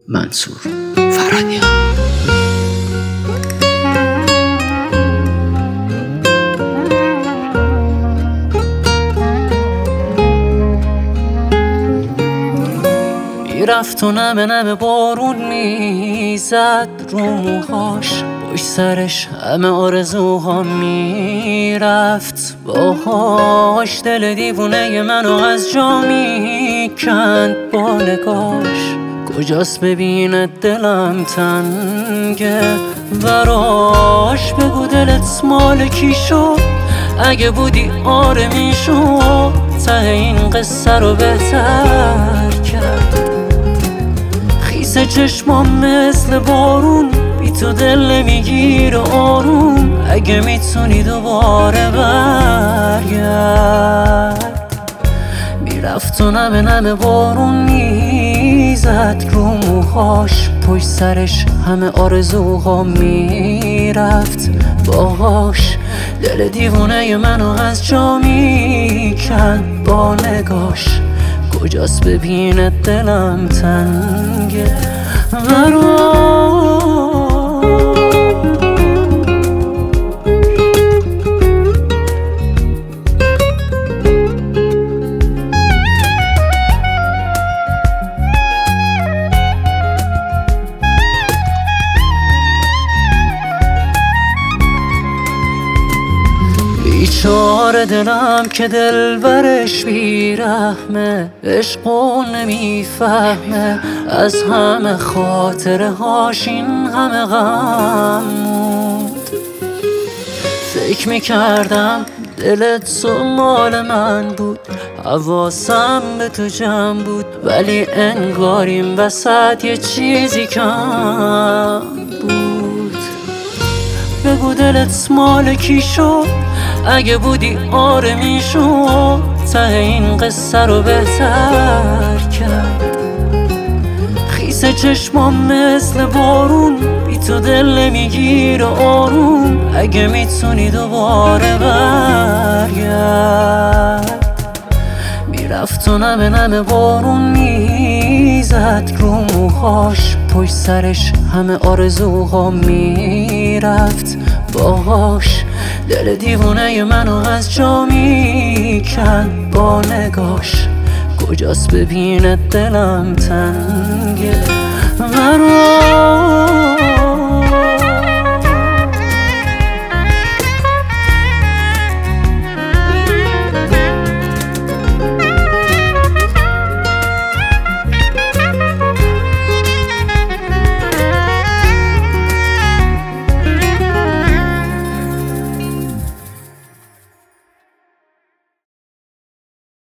منصور فرهادیان. میرفت و نمه نمه بارون میزد رو موهاش، پشت سرش همه آرزوها میرفت باهاش. دل دیوونه منو از جا میکند با نگاش، کجاست ببیند دلم تنگه براش. بگو دلت مال کی شد، اگه بودی آره میشد ته این قصه رو بهتر کرد. خیس چشمام مثل بارون، بی تو دل نمیگیر آروم، اگه میتونی دوباره برگرد. میرفت و نمه نمه بارون میزد رو موهاش، پشت سرش همه آرزوها میرفت باهاش. دل دیوونه منو از جا میکند با نگاش، کجاست ببینه دلم تنگه براش. بیچاره دلم که دلبرش بیرحمه، عشقو نمیفهمه، از همه خاطره هاش این همه غم موند. فکر میکردم دلت تو مال من بود، حواسم به تو جمع بود، ولی انگار این وسط یه چیزی کم بود. بگو دلت مال کی شد، اگه بودی آره میشد ته این قصه رو بهتر کرد. خیس چشمام مثل بارون، بی تو دل نمیگیر آروم، اگه میتونی دوباره برگرد. میرفت و نمه نمه بارون میزد رو موهاش، پشت سرش همه آرزوها میرفت باهاش. دل دیوونه منو از جا میکند با نگاش، کجاست ببینه دلم تنگه